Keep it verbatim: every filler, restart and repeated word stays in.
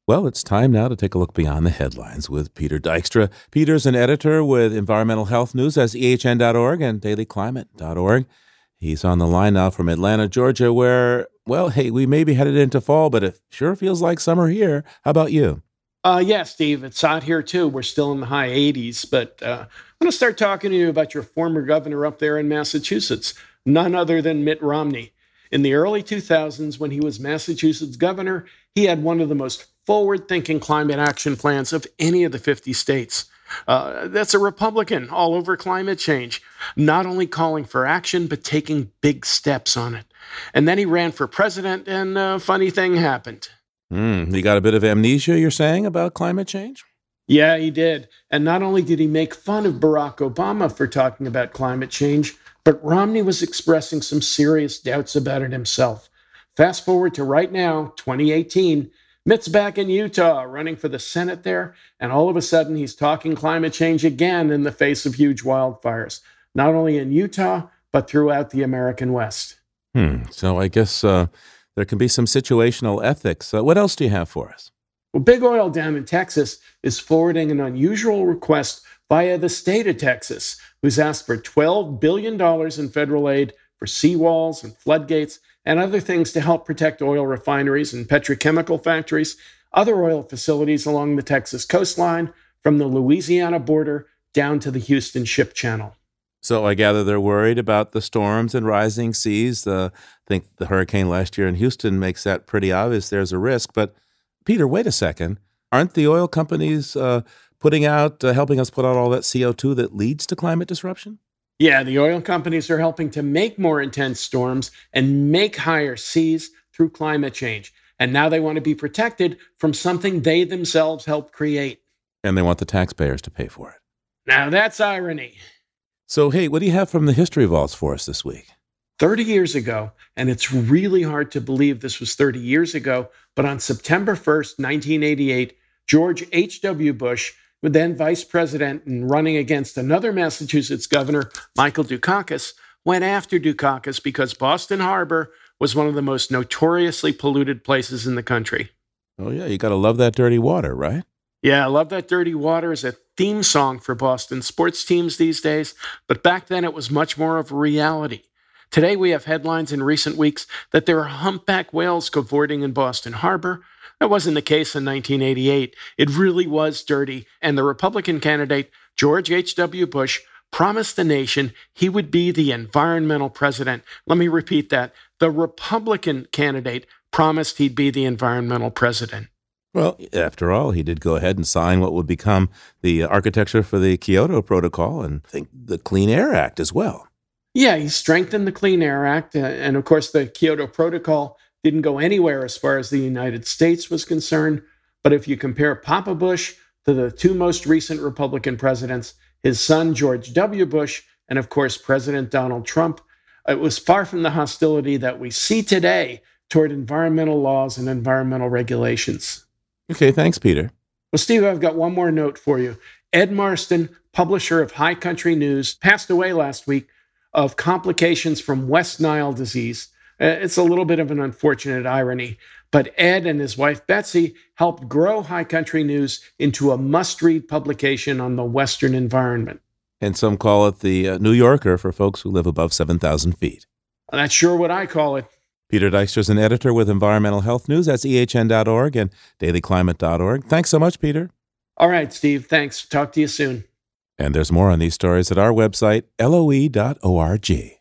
Well, it's time now to take a look beyond the headlines with Peter Dykstra. Peter's an editor with Environmental Health News as E H N dot org and daily climate dot org. He's on the line now from Atlanta, Georgia, where, well, hey, we may be headed into fall, but it sure feels like summer here. How about you? Uh, yeah, Steve, it's hot here too. We're still in the high eighties, but uh, I'm going to start talking to you about your former governor up there in Massachusetts, none other than Mitt Romney. In the early two thousands, when he was Massachusetts governor, he had one of the most forward-thinking climate action plans of any of the fifty states. Uh, that's a Republican all over climate change, not only calling for action, but taking big steps on it. And then he ran for president, and a funny thing happened. Mm, he got a bit of amnesia, you're saying, about climate change? Yeah, he did. And not only did he make fun of Barack Obama for talking about climate change, but Romney was expressing some serious doubts about it himself. Fast forward to right now, twenty eighteen, Mitt's back in Utah running for the Senate there, and all of a sudden he's talking climate change again in the face of huge wildfires, not only in Utah, but throughout the American West. Hmm. So I guess uh, there can be some situational ethics. Uh, what else do you have for us? Well, Big Oil down in Texas is forwarding an unusual request via the state of Texas, who's asked for twelve billion dollars in federal aid for seawalls and floodgates and other things to help protect oil refineries and petrochemical factories, other oil facilities along the Texas coastline, from the Louisiana border down to the Houston Ship Channel. So I gather they're worried about the storms and rising seas. Uh, I think the hurricane last year in Houston makes that pretty obvious. There's a risk. But, Peter, wait a second. Aren't the oil companies uh, putting out, uh, helping us put out all that C O two that leads to climate disruption? Yeah, the oil companies are helping to make more intense storms and make higher seas through climate change. And now they want to be protected from something they themselves helped create. And they want the taxpayers to pay for it. Now that's irony. So, hey, what do you have from the History Vaults for us this week? thirty years ago, and it's really hard to believe this was thirty years ago, but on September first, nineteen eighty-eight, George H W. Bush, then vice president and running against another Massachusetts governor, Michael Dukakis, went after Dukakis because Boston Harbor was one of the most notoriously polluted places in the country. Oh, yeah, you got to love that dirty water, right? Yeah, I love that dirty water as a theme song for Boston sports teams these days, but back then it was much more of a reality. Today we have headlines in recent weeks that there are humpback whales cavorting in Boston Harbor. That wasn't the case in nineteen eighty-eight. It really was dirty, and the Republican candidate, George H W. Bush, promised the nation he would be the environmental president. Let me repeat that. The Republican candidate promised he'd be the environmental president. Well, after all, he did go ahead and sign what would become the architecture for the Kyoto Protocol and I think the Clean Air Act as well. Yeah, he strengthened the Clean Air Act. Uh, and of course, the Kyoto Protocol didn't go anywhere as far as the United States was concerned. But if you compare Papa Bush to the two most recent Republican presidents, his son, George W. Bush, and of course, President Donald Trump, it was far from the hostility that we see today toward environmental laws and environmental regulations. Okay, thanks, Peter. Well, Steve, I've got one more note for you. Ed Marston, publisher of High Country News, passed away last week of complications from West Nile disease. It's a little bit of an unfortunate irony, but Ed and his wife Betsy helped grow High Country News into a must-read publication on the Western environment. And some call it the uh, New Yorker for folks who live above seven thousand feet. Well, that's sure what I call it. Peter Dykstra is an editor with Environmental Health News. That's E H N dot org and daily climate dot org. Thanks so much, Peter. All right, Steve. Thanks. Talk to you soon. And there's more on these stories at our website, L O E dot org.